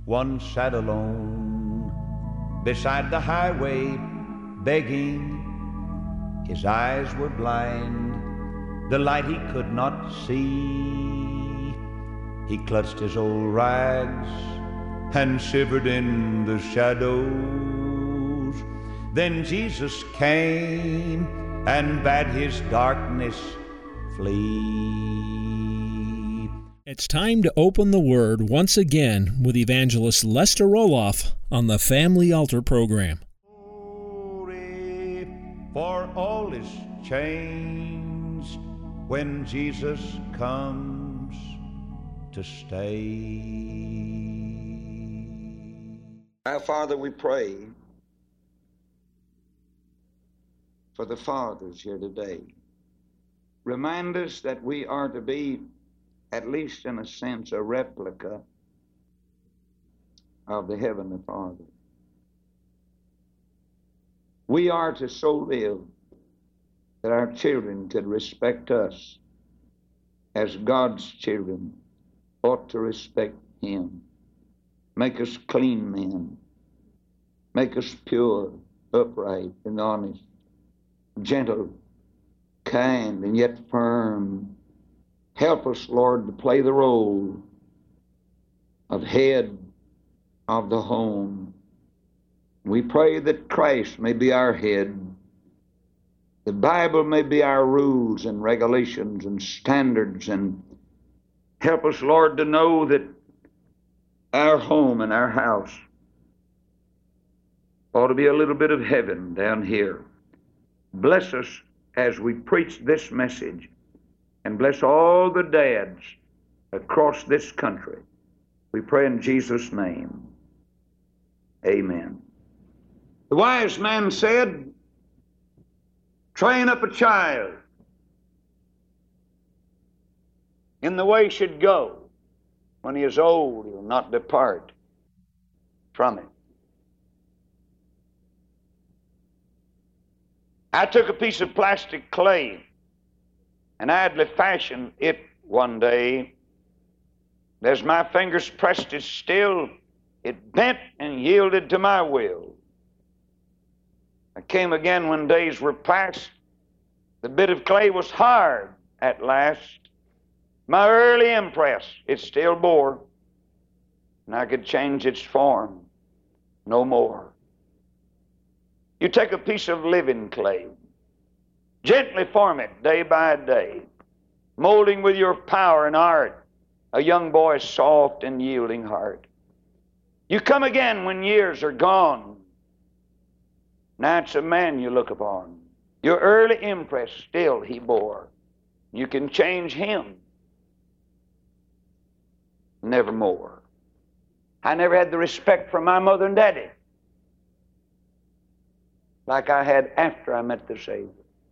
one sat alone beside the highway, begging. His eyes were blind, the light he could not see. He clutched his old rags and shivered in the shadows. Then Jesus came and bade his darkness flee. It's time to open the Word once again with Evangelist Lester Roloff on the Family Altar program. Glory, for all is changed when Jesus comes to stay. Our Father, we pray for the fathers here today. Remind us that we are to be, at least in a sense, a replica of the Heavenly Father. We are to so live that our children could respect us as God's children ought to respect Him. Make us clean men. Make us pure, upright, and honest, gentle, kind, and yet firm. Help us, Lord, to play the role of head of the home. We pray that Christ may be our head. The Bible may be our rules and regulations and standards, and help us, Lord, to know that our home and our house ought to be a little bit of heaven down here. Bless us as we preach this message, and bless all the dads across this country. We pray in Jesus' name. Amen. The wise man said, train up a child in the way he should go. When he is old, he will not depart from it. I took a piece of plastic clay and idly fashioned it one day. As my fingers pressed it still, it bent and yielded to my will. I came again when days were past. The bit of clay was hard at last. My early impress it still bore, and I could change its form no more. You take a piece of living clay, gently form it day by day, molding with your power and art a young boy's soft and yielding heart. You come again when years are gone. Now it's a man you look upon. Your early impress still he bore. You can change him nevermore. I never had the respect for my mother and daddy like I had after I met the Savior.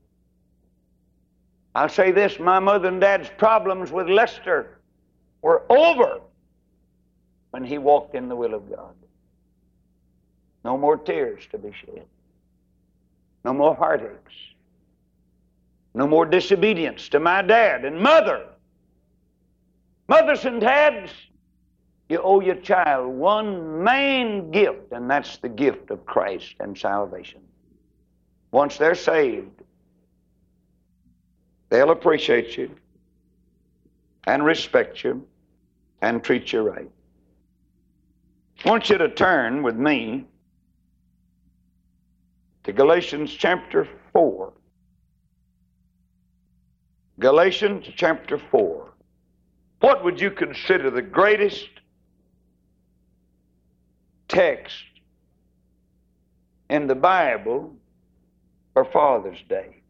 I'll say this, my mother and dad's problems with Lester were over when he walked in the will of God. No more tears to be shed. No more heartaches. No more disobedience to my dad and mother. Mothers and dads, you owe your child one main gift, and that's the gift of Christ and salvation. Once they're saved, they'll appreciate you and respect you and treat you right. I want you to turn with me to Galatians chapter 4. Galatians chapter 4. What would you consider the greatest text in the Bible for Father's Day?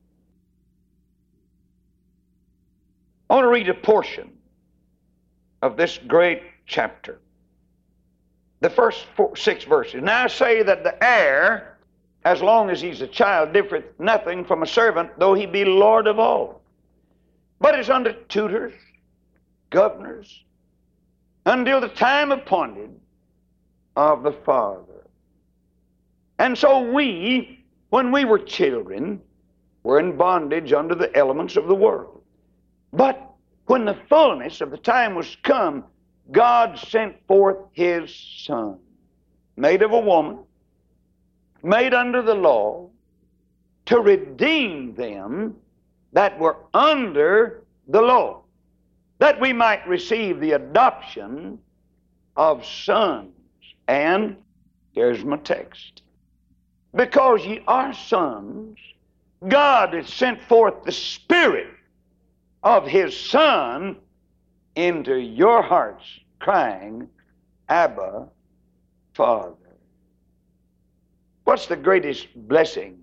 I want to read a portion of this great chapter. The first 6 verses. Now I say that the heir, as long as he's a child, differeth nothing from a servant, though he be Lord of all, but is under tutors, governors, until the time appointed of the Father. And so we, when we were children, were in bondage under the elements of the world. But when the fullness of the time was come, God sent forth His Son, made of a woman, made under the law, to redeem them that were under the law, that we might receive the adoption of sons. And here's my text. Because ye are sons, God has sent forth the Spirit of His Son into your hearts, crying, Abba, Father. What's the greatest blessing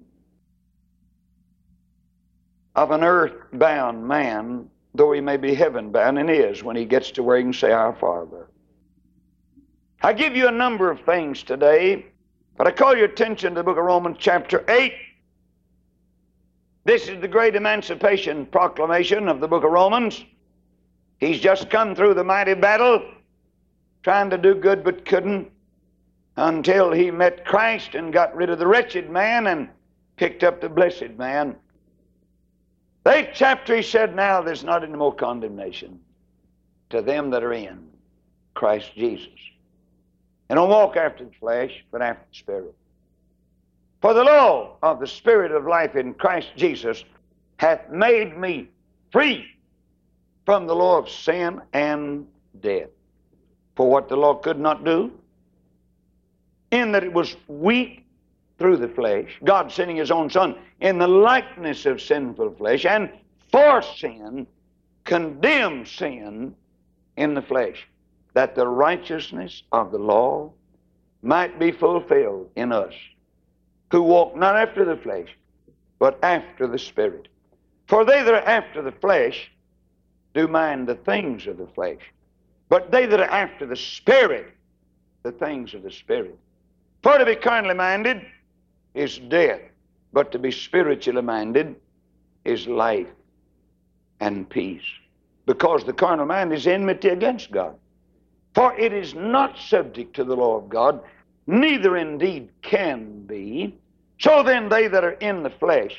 of an earth-bound man, though he may be heaven-bound, and is, when he gets to where he can say, Our Father? I give you a number of things today, but I call your attention to the book of Romans chapter 8. This is the great emancipation proclamation of the book of Romans. He's just come through the mighty battle, trying to do good but couldn't, until he met Christ and got rid of the wretched man and picked up the blessed man. The 8th chapter, he said, Now there's not any more condemnation to them that are in Christ Jesus. And don't walk after the flesh, but after the Spirit. For the law of the Spirit of life in Christ Jesus hath made me free from the law of sin and death. For what the law could not do, in that it was weak through the flesh, God sending His own Son in the likeness of sinful flesh, and for sin, condemned sin in the flesh, that the righteousness of the law might be fulfilled in us, who walk not after the flesh, but after the Spirit. For they that are after the flesh do mind the things of the flesh, but they that are after the Spirit, the things of the Spirit. For to be carnally minded is death, but to be spiritually minded is life and peace. Because the carnal mind is enmity against God. For it is not subject to the law of God, neither indeed can be. So then they that are in the flesh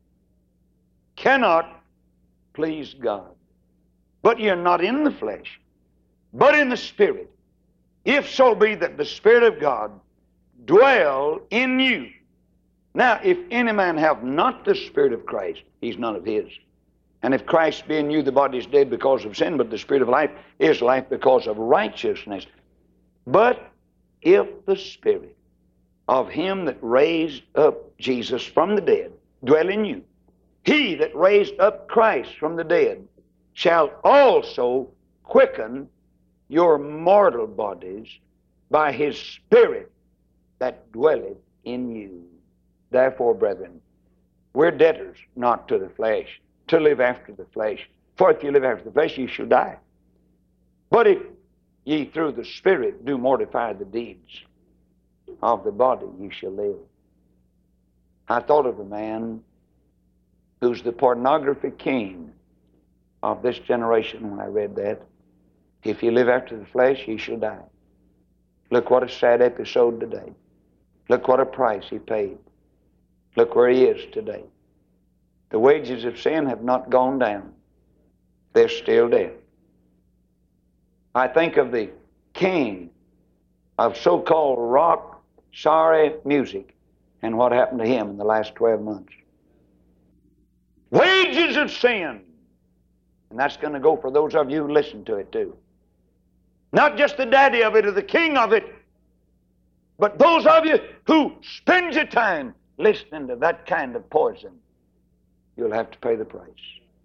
cannot please God. But you're not in the flesh, but in the Spirit, if so be that the Spirit of God dwell in you. Now, if any man have not the Spirit of Christ, he's none of His. And if Christ be in you, the body is dead because of sin, but the Spirit of life is life because of righteousness. But if the Spirit of Him that raised up Jesus from the dead dwell in you, He that raised up Christ from the dead shall also quicken your mortal bodies by His Spirit that dwelleth in you. Therefore, brethren, we're debtors not to the flesh, to live after the flesh. For if you live after the flesh, ye shall die. But if ye through the Spirit do mortify the deeds of the body, ye shall live. I thought of a man who's the pornography king of this generation when I read that. If you live after the flesh, ye shall die. Look what a sad episode today. Look what a price he paid. Look where he is today. The wages of sin have not gone down. They're still dead. I think of the king of so-called rock, sorry music, and what happened to him in the last 12 months. Wages of sin. And that's going to go for those of you who listen to it too. Not just the daddy of it or the king of it, but those of you who spend your time listening to that kind of poison, you'll have to pay the price.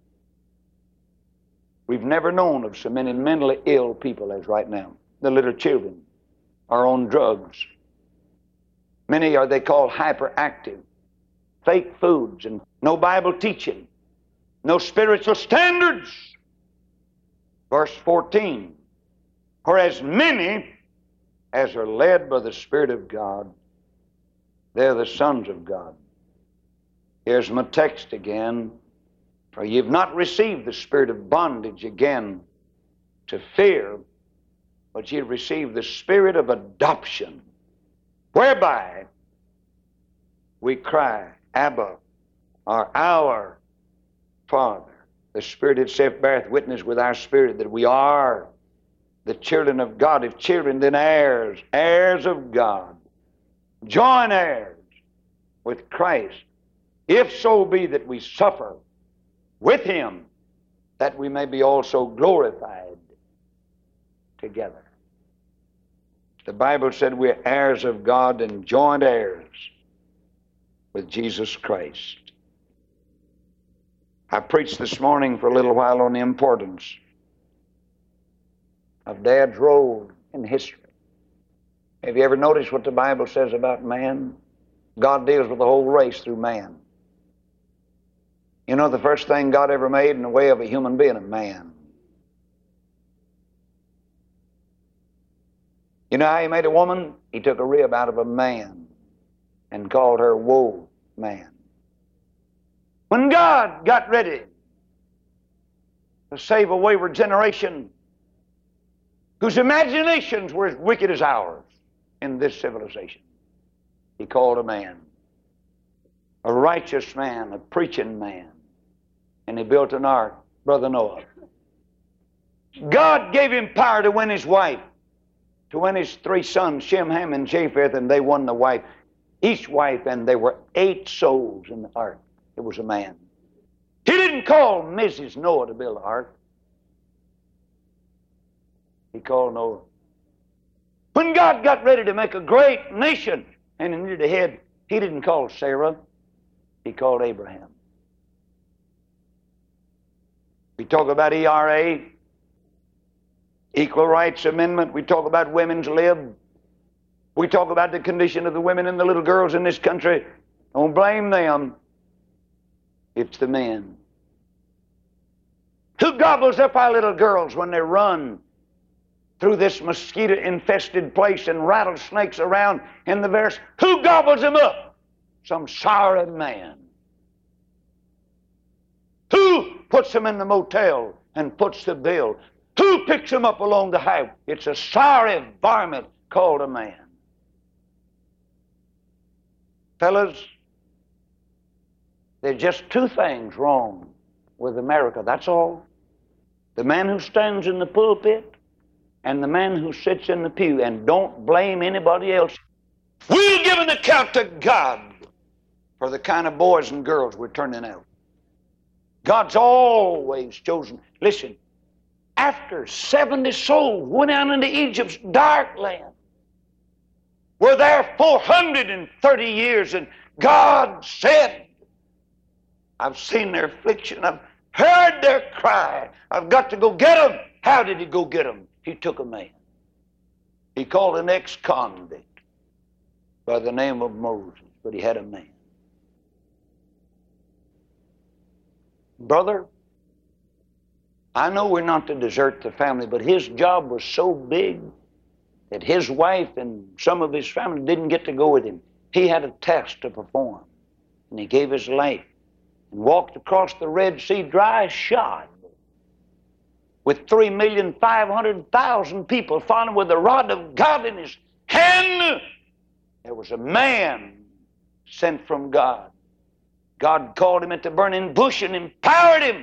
We've never known of so many mentally ill people as right now. The little children are on drugs. Many are they call hyperactive. Fake foods and no Bible teaching. No spiritual standards. Verse 14. Whereas many as are led by the Spirit of God, they're the sons of God. Here's my text again. For you've not received the spirit of bondage again to fear, but you've received the spirit of adoption, whereby we cry, Abba, or our Father. The Spirit itself beareth witness with our spirit that we are the children of God. If children, then heirs, heirs of God, joint heirs with Christ, if so be that we suffer with Him, that we may be also glorified together. The Bible said we're heirs of God and joint heirs with Jesus Christ. I preached this morning for a little while on the importance of Dad's role in history. Have you ever noticed what the Bible says about man? God deals with the whole race through man. You know the first thing God ever made in the way of a human being? A man. You know how He made a woman? He took a rib out of a man and called her woe man. When God got ready to save a wayward generation whose imaginations were as wicked as ours in this civilization, He called a man, a righteous man, a preaching man, and He built an ark, Brother Noah. God gave him power to win his wife, to win his 3 sons, Shem, Ham, and Japheth, and they won the wife, each wife, and there were 8 souls in the ark. It was a man. He didn't call Mrs. Noah to build the ark. He called Noah. When God got ready to make a great nation and He needed a head, He didn't call Sarah. He called Abraham. We talk about ERA, Equal Rights Amendment. We talk about women's lib. We talk about the condition of the women and the little girls in this country. Don't blame them. It's the men. Who gobbles up our little girls when they run through this mosquito-infested place and rattlesnakes around in the verse? Who gobbles them up? Some sorry man. Who puts them in the motel and puts the bill? Who picks them up along the highway? It's a sorry varmint called a man. Fellas, there's just 2 things wrong with America, that's all. The man who stands in the pulpit and the man who sits in the pew, and don't blame anybody else. We'll give an account to God for the kind of boys and girls we're turning out. God's always chosen. Listen, after 70 souls went out into Egypt's dark land, were there 430 years, and God said, I've seen their affliction, I've heard their cry, I've got to go get them. How did He go get them? He took a man. He called an ex-convict by the name of Moses, but he had a man. Brother, I know we're not to desert the family, but his job was so big that his wife and some of his family didn't get to go with him. He had a task to perform, and he gave his life and walked across the Red Sea dry as shod, with 3,500,000 people following with the rod of God in his hand. There was a man sent from God. God called him at the burning bush and empowered him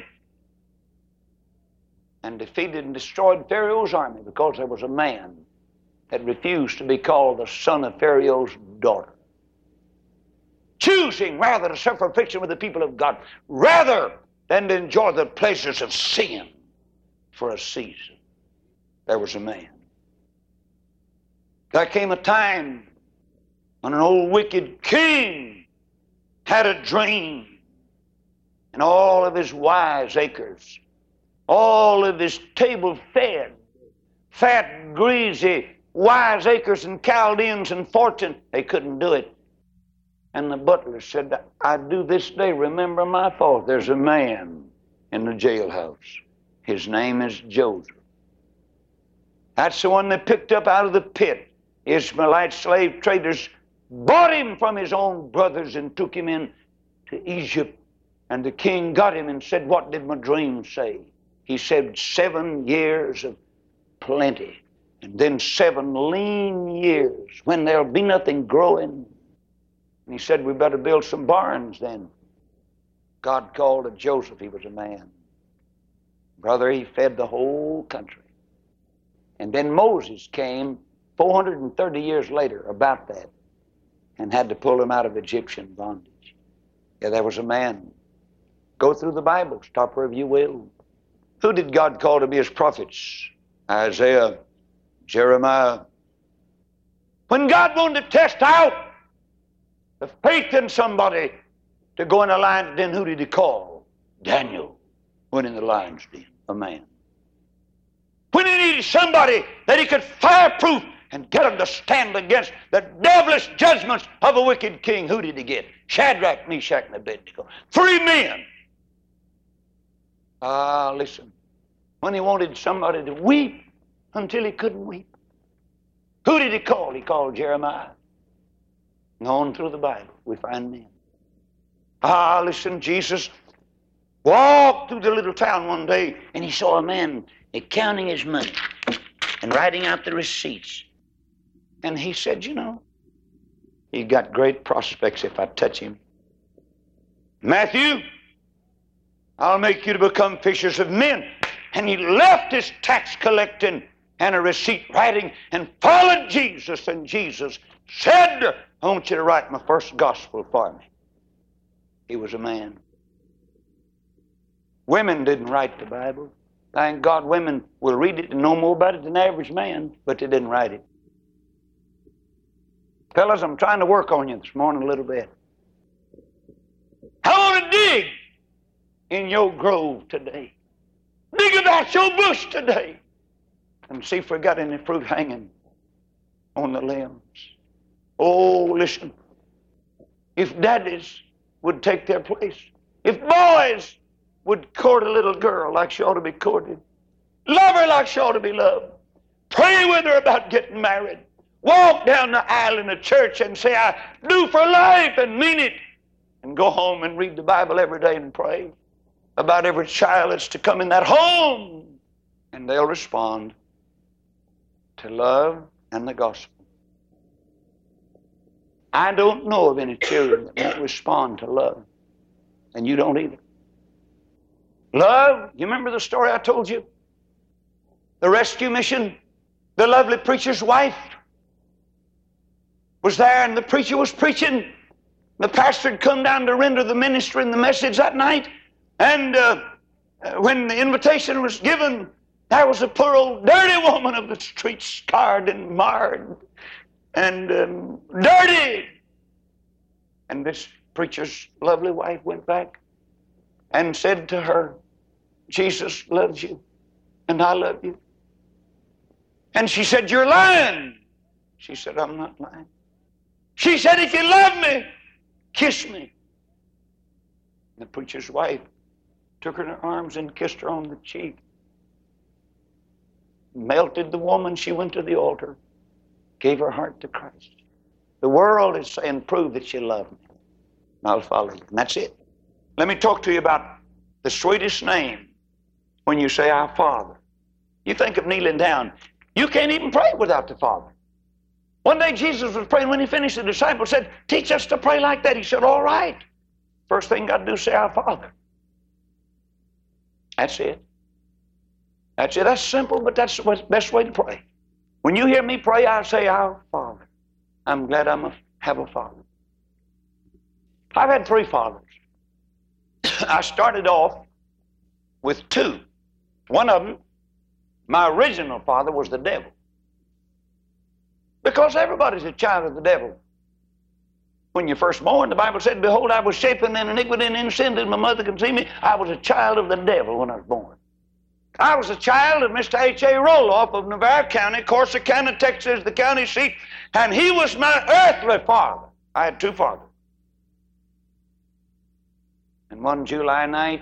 and defeated and destroyed Pharaoh's army because there was a man that refused to be called the son of Pharaoh's daughter, choosing rather to suffer affliction with the people of God rather than to enjoy the pleasures of sin for a season. There was a man. There came a time when an old wicked king had a dream, and all of his wiseacres, all of his table-fed, fat, greasy wiseacres and Chaldeans and fortune, they couldn't do it. And the butler said, I do this day remember my fault. There's a man in the jailhouse. His name is Joseph. That's the one they picked up out of the pit. Ishmaelite slave traders bought him from his own brothers and took him in to Egypt. And the king got him and said, what did my dream say? He said 7 years of plenty, and then 7 lean years when there'll be nothing growing. And he said, we better build some barns then. God called to Joseph. He was a man. Brother, he fed the whole country. And then Moses came 430 years later about that and had to pull him out of Egyptian bondage. Yeah, there was a man. Go through the Bible, stop wherever you will. Who did God call to be his prophets? Isaiah, Jeremiah. When God wanted to test out the faith in somebody to go in a lion's den, who did he call? Daniel went in the lion's den, a man. When he needed somebody that he could fireproof and get them to stand against the devilish judgments of a wicked king, who did he get? Shadrach, Meshach, and Abednego. 3 men. Listen. When he wanted somebody to weep until he couldn't weep, who did he call? He called Jeremiah. And on through the Bible, we find men. Listen, Jesus walked through the little town one day, and he saw a man counting his money and writing out the receipts. And he said, you know, he got great prospects if I touch him. Matthew, I'll make you to become fishers of men. And he left his tax collecting and a receipt writing and followed Jesus. And Jesus said, I want you to write my first gospel for me. He was a man. Women didn't write the Bible. Thank God women will read it and know more about it than the average man, but they didn't write it. Fellas, I'm trying to work on you this morning a little bit. I want to dig in your grove today. Dig about your bush today and see if we got any fruit hanging on the limbs. Oh, listen. If daddies would take their place, if boys would court a little girl like she ought to be courted, love her like she ought to be loved, pray with her about getting married, walk down the aisle in the church and say, I do for life and mean it, and go home and read the Bible every day and pray about every child that's to come in that home, and they'll respond to love and the gospel. I don't know of any children that won't respond to love, and you don't either. Love, you remember the story I told you? The rescue mission, the lovely preacher's wife was there, and the preacher was preaching. The pastor had come down to render the ministry and the message that night, and when the invitation was given, there was a poor old dirty woman of the street, scarred and marred and dirty. And this preacher's lovely wife went back and said to her, Jesus loves you, and I love you. And she said, you're lying. She said, I'm not lying. She said, if you love me, kiss me. And the preacher's wife took her in her arms and kissed her on the cheek. Melted the woman. She went to the altar, gave her heart to Christ. The world is saying, prove that you love me, and I'll follow you. And that's it. Let me talk to you about the sweetest name when you say, our Father. You think of kneeling down. You can't even pray without the Father. One day Jesus was praying. When he finished, the disciples said, teach us to pray like that. He said, all right. First thing you got to do is say, our Father. That's it. That's it. That's simple, but that's the best way to pray. When you hear me pray, I say, our Father. I'm glad I have a father. I've had 3 fathers. I started off with 2. One of them, my original father, was the devil. Because everybody's a child of the devil. When you're first born, the Bible said, behold, I was shapen in iniquity and in sin, and my mother conceived me. I was a child of the devil when I was born. I was a child of Mr. H.A. Roloff of Navarre County, Corsicana, Texas, the county seat, and he was my earthly father. I had 2 fathers. And one July night,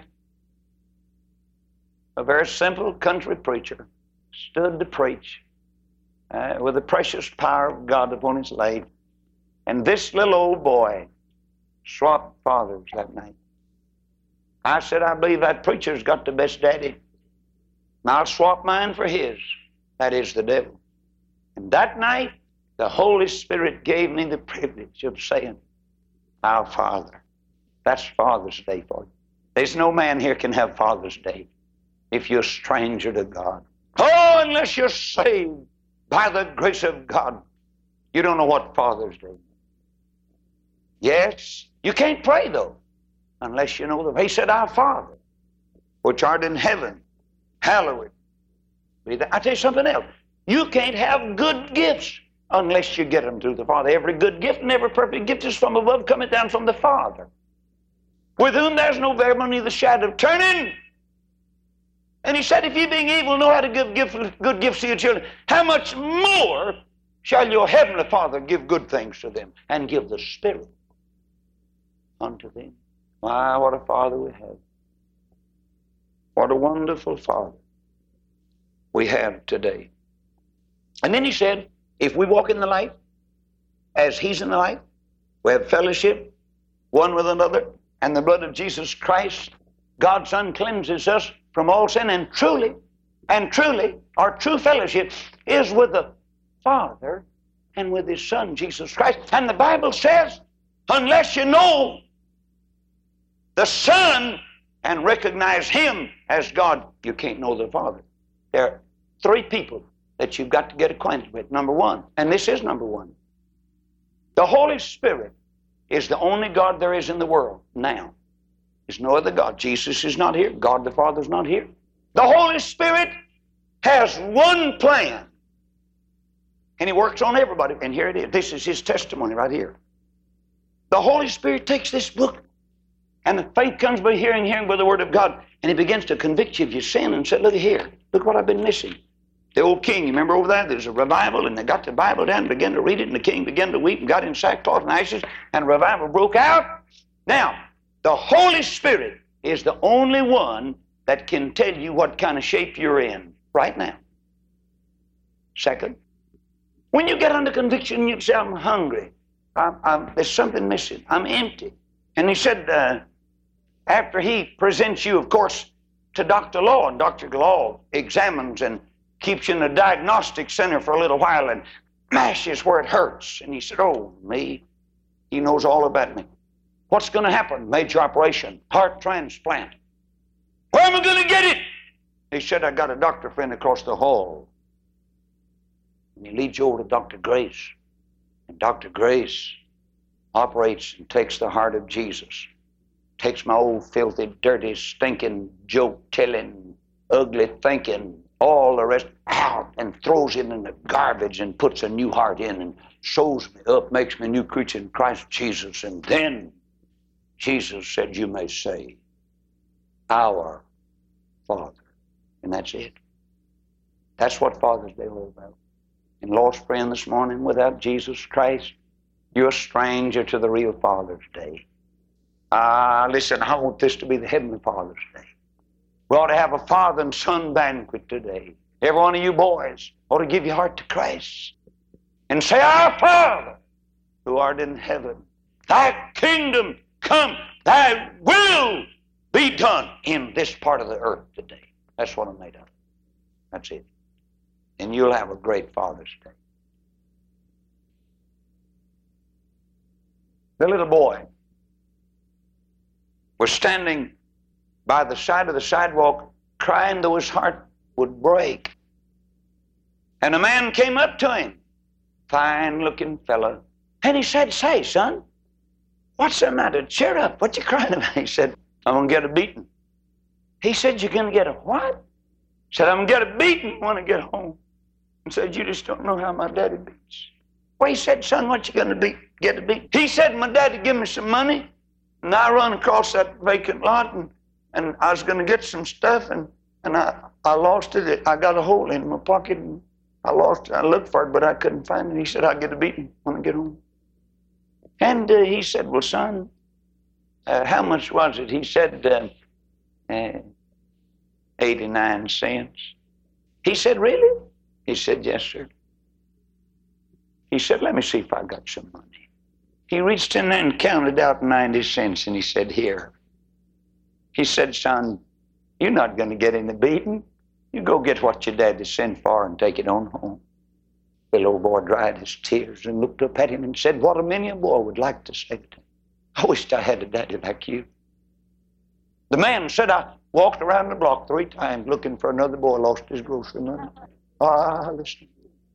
a very simple country preacher stood to preach with the precious power of God upon his life. And this little old boy swapped fathers that night. I said, I believe that preacher's got the best daddy. And I'll swap mine for his. That is the devil. And that night, the Holy Spirit gave me the privilege of saying, our Father. That's Father's Day for you. There's no man here can have Father's Day if you're a stranger to God. Oh, unless you're saved by the grace of God, you don't know what Father's Day is. Yes, you can't pray though, unless you know the. He said, Our Father, which art in heaven, hallowed be thy. I tell you something else. You can't have good gifts unless you get them through the Father. Every good gift and every perfect gift is from above, coming down from the Father, with whom there's no variable, neither shadow of turning. And he said, if you being evil know how to give good gifts to your children, how much more shall your heavenly Father give good things to them and give the Spirit unto them. My, what a Father we have. What a wonderful Father we have today. And then he said, if we walk in the light, as he's in the light, we have fellowship one with another, and the blood of Jesus Christ, God's Son, cleanses us from all sin. And truly, our true fellowship is with the Father and with his Son, Jesus Christ. And the Bible says, unless you know the Son and recognize him as God, you can't know the Father. There are three people that you've got to get acquainted with. Number one, and this is number one, the Holy Spirit is the only God there is in the world now. There's no other God. Jesus is not here. God the Father's not here. The Holy Spirit has one plan, and he works on everybody. And here it is. This is his testimony right here. The Holy Spirit takes this book, and the faith comes by hearing by the Word of God, and he begins to convict you of your sin and say, look here, look what I've been missing. The old king, you remember over there, there's a revival, and they got the Bible down and began to read it, and the king began to weep and got in sackcloth and ashes, and revival broke out. Now, the Holy Spirit is the only one that can tell you what kind of shape you're in right now. Second, when you get under conviction, you say, I'm hungry. There's something missing. I'm empty. And he said, after he presents you, of course, to Dr. Law, and Dr. Law examines and keeps you in a diagnostic center for a little while and mashes where it hurts. And he said, oh, me, he knows all about me. What's going to happen? Major operation, heart transplant. Where am I going to get it? He said, I got a doctor friend across the hall. And he leads you over to Dr. Grace. And Dr. Grace operates and takes the heart of Jesus. Takes my old filthy, dirty, stinking, joke-telling, ugly thinking, all the rest out, and throws it in the garbage and puts a new heart in and sews me up, makes me a new creature in Christ Jesus. And then Jesus said, you may say, our Father. And that's it. That's what Father's Day is all about. And lost friend this morning, without Jesus Christ, you're a stranger to the real Father's Day. Listen, I want this to be the Heavenly Father's Day. We ought to have a father and son banquet today. Every one of you boys ought to give your heart to Christ and say, Our Father, who art in heaven, thy kingdom come, thy will be done in this part of the earth today. That's what I'm made of. That's it. And you'll have a great Father's Day. The little boy was standing by the side of the sidewalk crying though his heart would break. And a man came up to him, fine-looking fella, and he said, say, son, what's the matter? Cheer up. What you crying about? He said, I'm going to get a beating. He said, you're going to get a what? He said, I'm going to get a beating when I get home. He said, you just don't know how my daddy beats. Well, he said, son, what you going to get a beating? He said, my daddy give me some money, and I run across that vacant lot, and I was going to get some stuff, and I lost it. I got a hole in my pocket, and I lost it. I looked for it, but I couldn't find it. He said, I'll get a beating when I get home. And he said, well, son, how much was it? He said, 89 cents. He said, really? He said, yes, sir. He said, let me see if I got some money. He reached in there and counted out 90 cents, and he said, here. He said, son, you're not going to get any beating. You go get what your daddy sent for and take it on home. The little boy dried his tears and looked up at him and said, what a many a boy would like to say to him. I wished I had a daddy like you. The man said, I walked around the block 3 times looking for another boy, lost his grocery money. Ah, listen.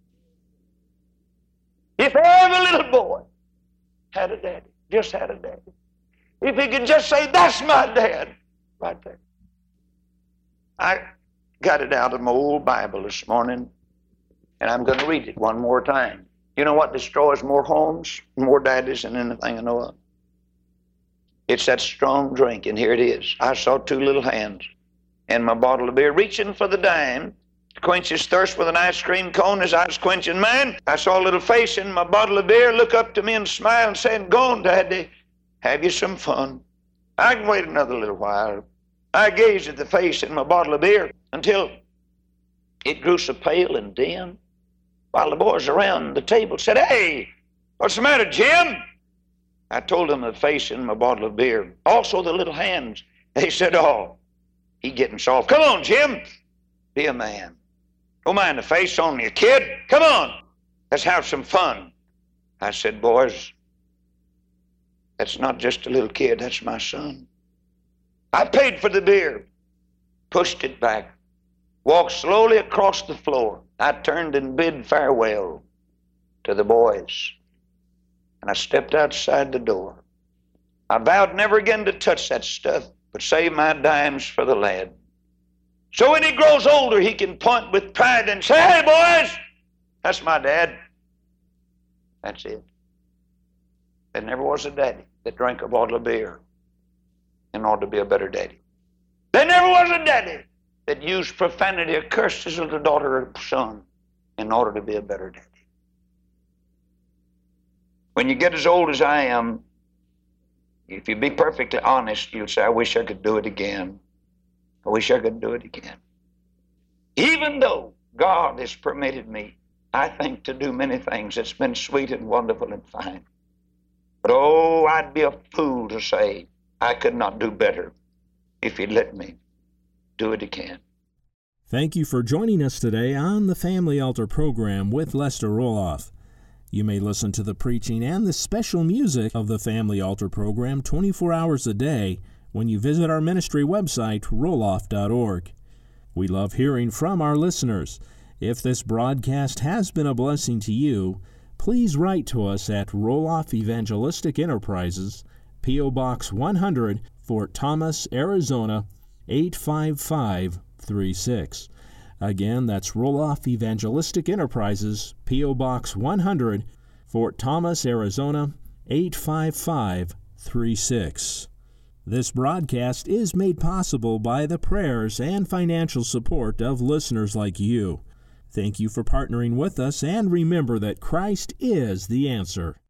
If every little boy had a daddy, just had a daddy, if he could just say, that's my dad, right there. I got it out of my old Bible this morning, and I'm going to read it one more time. You know what destroys more homes, more daddies than anything I know of? It's that strong drink, and here it is. I saw two little hands in my bottle of beer reaching for the dime to quench his thirst with an ice cream cone as I was quenching mine. I saw a little face in my bottle of beer look up to me and smile and say, go on, Daddy, have you some fun. I can wait another little while. I gazed at the face in my bottle of beer until it grew so pale and dim, while the boys around the table said, hey, what's the matter, Jim? I told them the face in my bottle of beer. Also the little hands. They said, oh, he getting soft. Come on, Jim. Be a man. Don't mind the face, only a kid. Come on. Let's have some fun. I said, boys, that's not just a little kid. That's my son. I paid for the beer, pushed it back, walked slowly across the floor. I turned and bid farewell to the boys, and I stepped outside the door. I vowed never again to touch that stuff, but save my dimes for the lad. So when he grows older, he can point with pride and say, hey, boys, that's my dad. That's it. There never was a daddy that drank a bottle of beer in order to be a better daddy. There never was a daddy that used profanity or cursed his little daughter or son in order to be a better daddy. When you get as old as I am, if you be perfectly honest, you'd say, I wish I could do it again. I wish I could do it again. Even though God has permitted me, I think, to do many things that's been sweet and wonderful and fine. But oh, I'd be a fool to say I could not do better if He'd let me do it again. Thank you for joining us today on the Family Altar program with Lester Roloff. You may listen to the preaching and the special music of the Family Altar program 24 hours a day when you visit our ministry website, roloff.org. We love hearing from our listeners. If this broadcast has been a blessing to you, please write to us at Roloff Evangelistic Enterprises, P.O. Box 100, Fort Thomas, Arizona, 85536. Again, that's Roloff Evangelistic Enterprises, P.O. Box 100, Fort Thomas, Arizona, 85536. This broadcast is made possible by the prayers and financial support of listeners like you. Thank you for partnering with us, and remember that Christ is the answer.